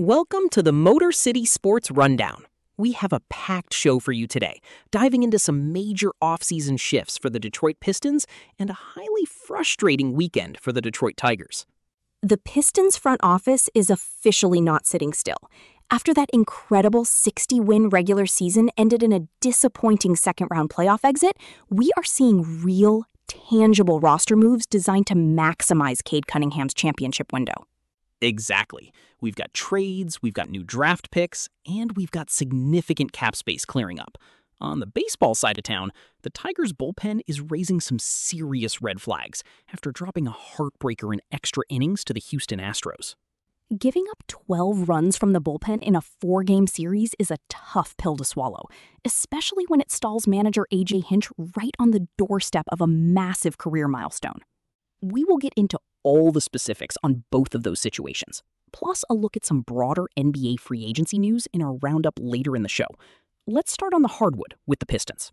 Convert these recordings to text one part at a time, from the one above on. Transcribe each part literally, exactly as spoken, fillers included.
Welcome to the Motor City Sports Rundown. We have a packed show for you today, diving into some major off-season shifts for the Detroit Pistons and a highly frustrating weekend for the Detroit Tigers. The Pistons front office is officially not sitting still. After that incredible sixty-win regular season ended in a disappointing second-round playoff exit, we are seeing real, tangible roster moves designed to maximize Cade Cunningham's championship window. Exactly. We've got trades, we've got new draft picks, and we've got significant cap space clearing up. On the baseball side of town, the Tigers' bullpen is raising some serious red flags after dropping a heartbreaker in extra innings to the Houston Astros. Giving up twelve runs from the bullpen in a four-game series is a tough pill to swallow, especially when it stalls manager A J Hinch right on the doorstep of a massive career milestone. We will get into all the specifics on both of those situations, plus a look at some broader N B A free agency news in our roundup later in the show. Let's start on the hardwood with the Pistons.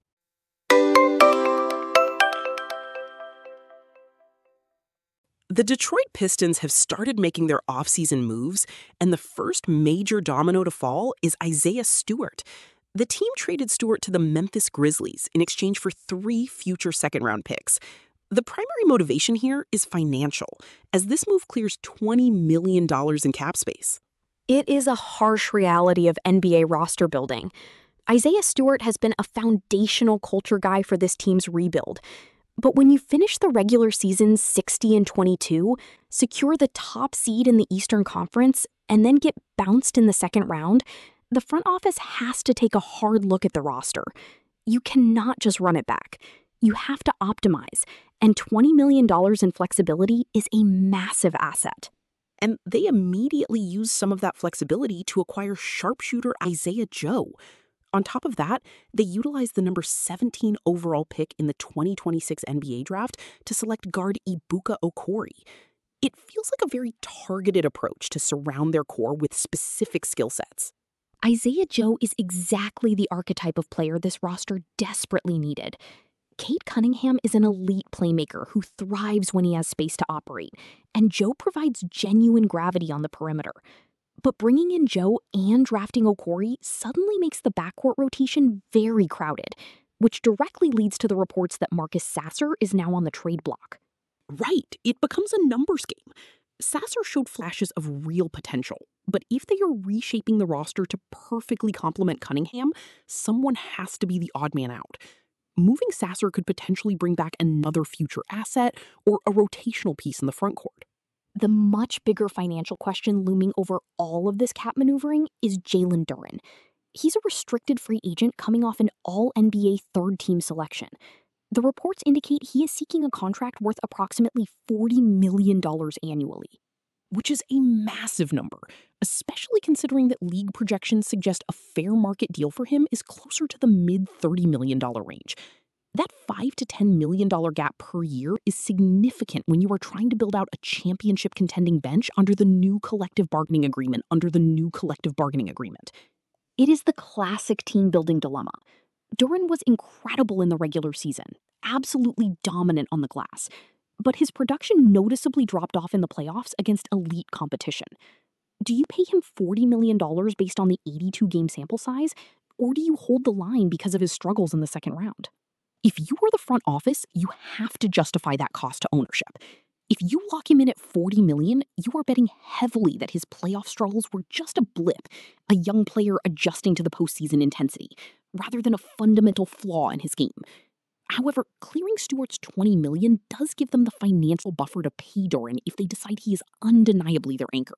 The Detroit Pistons have started making their offseason moves, and the first major domino to fall is Isaiah Stewart. The team traded Stewart to the Memphis Grizzlies in exchange for three future second-round picks. The primary motivation here is financial, as this move clears twenty million dollars in cap space. It is a harsh reality of N B A roster building. Isaiah Stewart has been a foundational culture guy for this team's rebuild. But when you finish the regular season sixty and twenty-two, secure the top seed in the Eastern Conference, and then get bounced in the second round, the front office has to take a hard look at the roster. You cannot just run it back. You have to optimize, and twenty million dollars in flexibility is a massive asset. And they immediately used some of that flexibility to acquire sharpshooter Isaiah Joe. On top of that, they utilized the number seventeen overall pick in the twenty twenty-six N B A draft to select guard Ibuka Okori. It feels like a very targeted approach to surround their core with specific skill sets. Isaiah Joe is exactly the archetype of player this roster desperately needed. Cade Cunningham is an elite playmaker who thrives when he has space to operate, and Joe provides genuine gravity on the perimeter. But bringing in Joe and drafting Okori suddenly makes the backcourt rotation very crowded, which directly leads to the reports that Marcus Sasser is now on the trade block. Right, it becomes a numbers game. Sasser showed flashes of real potential, but if they are reshaping the roster to perfectly complement Cunningham, someone has to be the odd man out. Moving Sasser could potentially bring back another future asset or a rotational piece in the frontcourt. The much bigger financial question looming over all of this cap maneuvering is Jalen Duren. He's a restricted free agent coming off an all-N B A third-team selection. The reports indicate he is seeking a contract worth approximately forty million dollars annually, which is a massive number, especially considering that league projections suggest a fair market deal for him is closer to the mid thirty million dollars range. That five to ten million dollars gap per year is significant when you are trying to build out a championship contending bench under the new collective bargaining agreement, under the new collective bargaining agreement. It is the classic team building dilemma. Duren was incredible in the regular season, absolutely dominant on the glass, but his production noticeably dropped off in the playoffs against elite competition. Do you pay him forty million dollars based on the eighty-two game sample size, or do you hold the line because of his struggles in the second round? If you are the front office, you have to justify that cost to ownership. If you lock him in at forty million dollars, you are betting heavily that his playoff struggles were just a blip, a young player adjusting to the postseason intensity, rather than a fundamental flaw in his game. However, clearing Stewart's twenty million dollars does give them the financial buffer to pay Duren if they decide he is undeniably their anchor.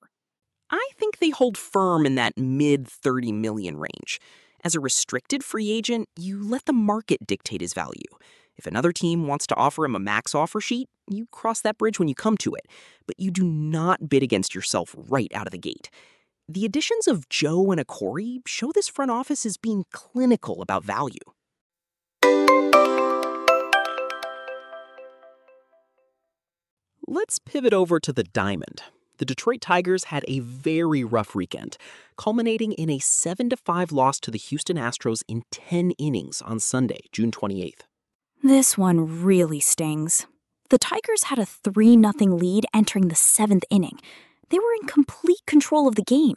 I think they hold firm in that mid thirty million dollars range. As a restricted free agent, you let the market dictate his value. If another team wants to offer him a max offer sheet, you cross that bridge when you come to it, but you do not bid against yourself right out of the gate. The additions of Joe and Okori show this front office is being clinical about value. Let's pivot over to the diamond. The Detroit Tigers had a very rough weekend, culminating in a seven to five loss to the Houston Astros in ten innings on Sunday, June twenty-eighth. This one really stings. The Tigers had a three nothing lead entering the seventh inning. They were in complete control of the game,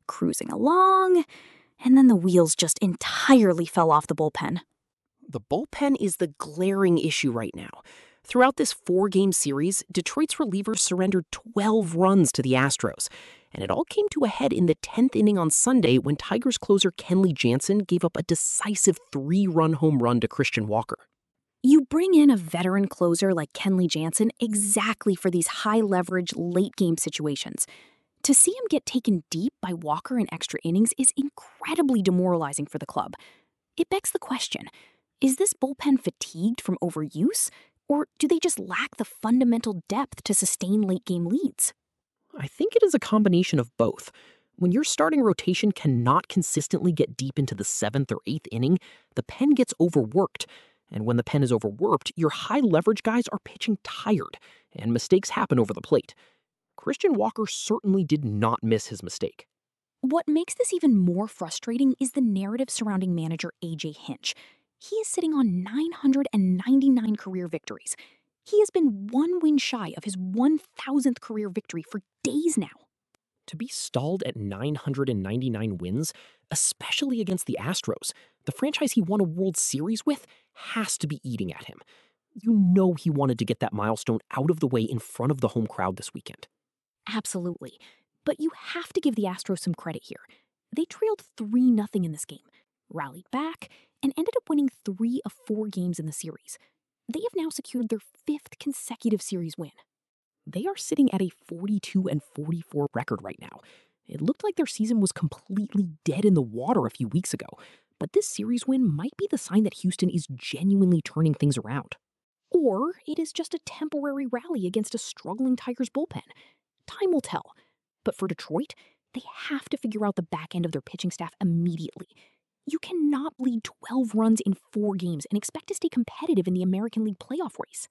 cruising along, and then the wheels just entirely fell off the bullpen. The bullpen is the glaring issue right now. Throughout this four-game series, Detroit's relievers surrendered twelve runs to the Astros, and it all came to a head in the tenth inning on Sunday when Tigers closer Kenley Jansen gave up a decisive three-run home run to Christian Walker. You bring in a veteran closer like Kenley Jansen exactly for these high-leverage, late-game situations. To see him get taken deep by Walker in extra innings is incredibly demoralizing for the club. It begs the question, is this bullpen fatigued from overuse, or do they just lack the fundamental depth to sustain late-game leads? I think it is a combination of both. When your starting rotation cannot consistently get deep into the seventh or eighth inning, the pen gets overworked. And when the pen is overworked, your high-leverage guys are pitching tired, and mistakes happen over the plate. Christian Walker certainly did not miss his mistake. What makes this even more frustrating is the narrative surrounding manager A J Hinch. He is sitting on nine hundred ninety-nine career victories. He has been one win shy of his one thousandth career victory for days now. To be stalled at nine hundred ninety-nine wins, especially against the Astros, the franchise he won a World Series with, has to be eating at him. You know he wanted to get that milestone out of the way in front of the home crowd this weekend. Absolutely. But you have to give the Astros some credit here. They trailed three nothing in this game, rallied back, and ended up winning three of four games in the series. They have now secured their fifth consecutive series win. They are sitting at a forty-two and forty-four record right now. It looked like their season was completely dead in the water a few weeks ago, but this series win might be the sign that Houston is genuinely turning things around. Or it is just a temporary rally against a struggling Tigers bullpen. Time will tell. But for Detroit, they have to figure out the back end of their pitching staff immediately. You cannot lead twelve runs in four games and expect to stay competitive in the American League playoff race.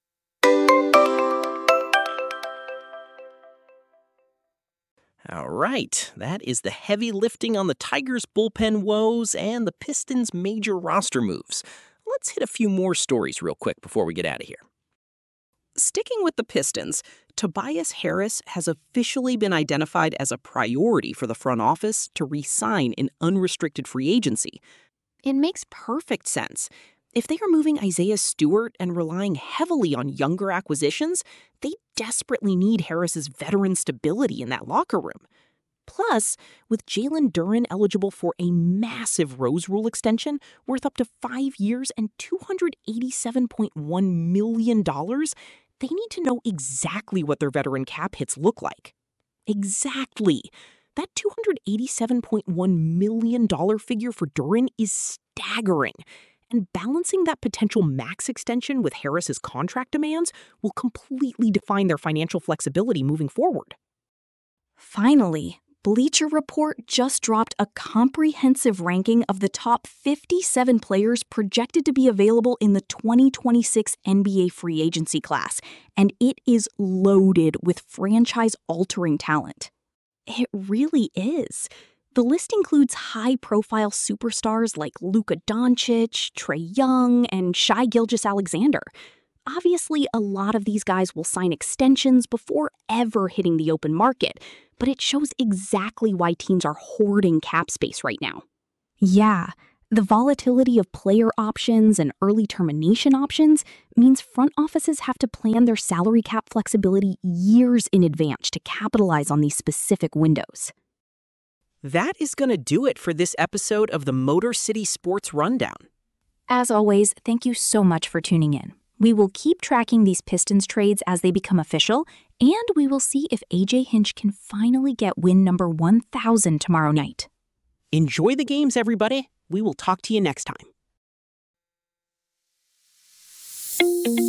All right, that is the heavy lifting on the Tigers' bullpen woes and the Pistons' major roster moves. Let's hit a few more stories real quick before we get out of here. Sticking with the Pistons, Tobias Harris has officially been identified as a priority for the front office to re-sign in unrestricted free agency. It makes perfect sense. If they are moving Isaiah Stewart and relying heavily on younger acquisitions, they desperately need Harris's veteran stability in that locker room. Plus, with Jalen Duren eligible for a massive Rose Rule extension worth up to five years and two hundred eighty-seven point one million dollars, they need to know exactly what their veteran cap hits look like. Exactly. That two hundred eighty-seven point one million dollars figure for Duren is staggering. And balancing that potential max extension with Harris's contract demands will completely define their financial flexibility moving forward. Finally, Bleacher Report just dropped a comprehensive ranking of the top fifty-seven players projected to be available in the twenty twenty-six N B A free agency class, and it is loaded with franchise-altering talent. It really is. The list includes high-profile superstars like Luka Doncic, Trae Young, and Shai Gilgeous-Alexander. Obviously, a lot of these guys will sign extensions before ever hitting the open market, but it shows exactly why teams are hoarding cap space right now. Yeah, the volatility of player options and early termination options means front offices have to plan their salary cap flexibility years in advance to capitalize on these specific windows. That is going to do it for this episode of the Motor City Sports Rundown. As always, thank you so much for tuning in. We will keep tracking these Pistons trades as they become official, and we will see if A J Hinch can finally get win number one thousand tomorrow night. Enjoy the games, everybody. We will talk to you next time.